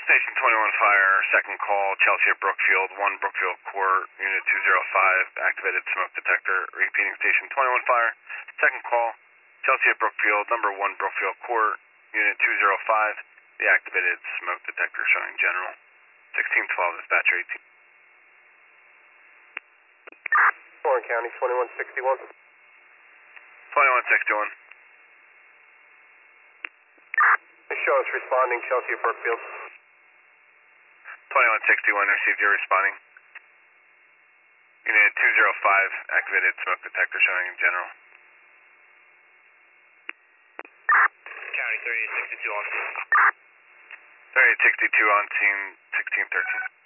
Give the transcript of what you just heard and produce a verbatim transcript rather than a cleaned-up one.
Station twenty-one Fire, second call, Chelsea at Brookfield, one Brookfield Court, Unit two oh five, activated smoke detector. Repeating Station twenty-one Fire, second call, Chelsea at Brookfield, number one Brookfield Court, Unit two oh five, the activated smoke detector showing general. sixteen twelve, dispatcher eighteen. Warren County, twenty-one sixty-one. twenty-one sixty-one. Show us responding, Chelsea at Brookfield. twenty-one sixty-one, received your responding. Unit two oh five, activated smoke detector showing in general. County thirty-eight sixty-two on scene. thirty-eight sixty-two on scene, sixteen thirteen.